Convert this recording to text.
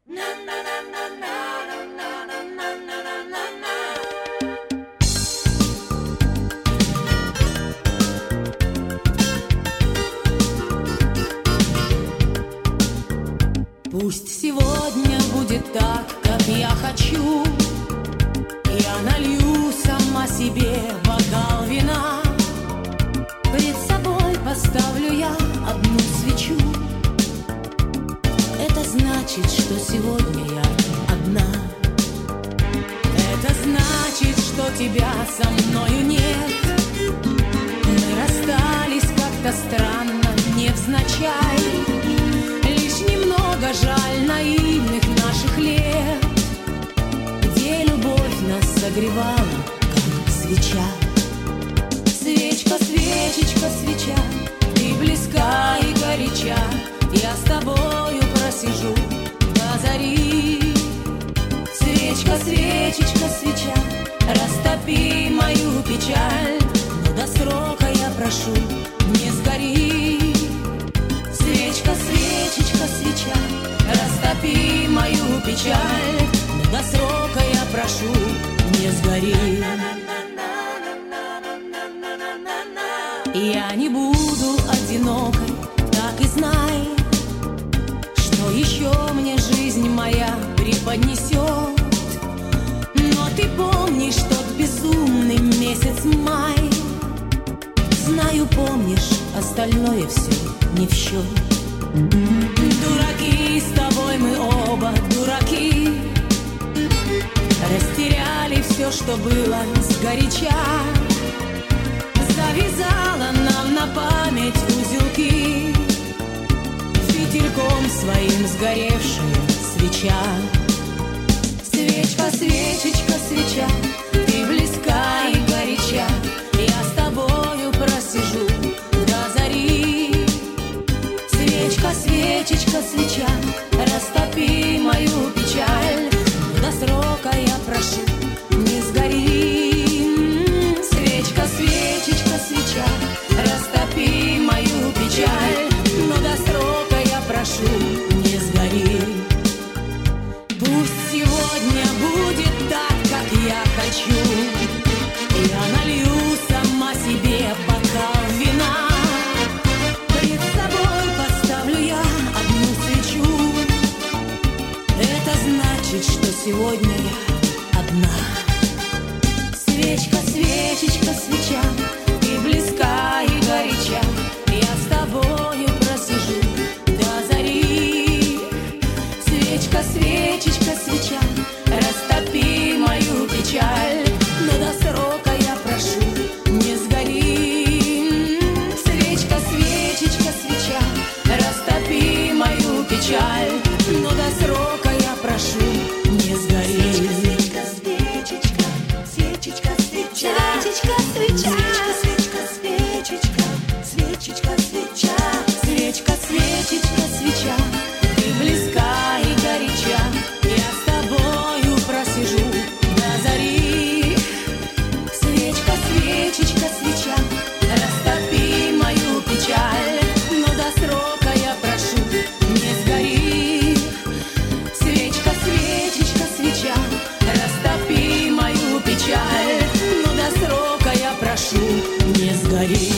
Пусть сегодня будет так, как я хочу. Я налью сама себе бокал вина. Пред собой поставлю я одну свечу. Это значит, что сегодня я одна. Это значит, что тебя со мною нет. Мы расстались как-то странно, невзначай. Лишь немного жаль наивных наших лет, где любовь нас согревала, как свеча. Свечка, свечечка, свеча, ты близка и горяча. Я с тобою просижу до зари. Свечка, свечечка, свеча, растопи мою печаль. Но до срока я прошу, не сгори. Свечка, свечечка, свеча, растопи мою печаль. Но до срока я прошу, не сгори. Я не буду одинокой, так и знай, что еще мне жизнь моя преподнесет. Но ты помнишь тот безумный месяц май. Знаю, помнишь, остальное все не в счет. Дураки, с тобой мы оба дураки. Растеряли все, что было сгоряча. Завязала нам на память узелки, фитильком своим сгоревшая свеча. Свечка, свечечка, свеча, ты близка и горяча. Я с тобою просижу до зари. Свечка, свечечка, свеча, растопи мою печаль. До срока я прошу, не сгори. Свечка, свечечка, свеча, растопи мою печаль. Но до срока я прошу, не сгори. Пусть сегодня будет так, как я хочу. Я налью сама себе бокал вина. Пред собой поставлю я одну свечу. Это значит, что сегодня я одна. Свечка, свечечка, свеча, ты близка и горяча. Я с тобою просижу до зари. Свечка, свечечка, свеча, растопи мою печаль. Но до срока я прошу, не сгори. Свечка, свечечка, свеча, растопи мою печаль. Но до срока я прошу, не сгори. Свечка, свечечка, свечечка, свеча. Свечечка, свеча. Свечка, свечечка, свечечка, свеча. Свечка, свечечка, свеча, ты близка и горяча. Я с тобою просижу до зари. Свечка, свечечка, свеча, растопи мою печаль. Но до срока я прошу, не сгори. Свечка, свечечка, свеча, растопи мою печаль. Но до срока я прошу, не сгори.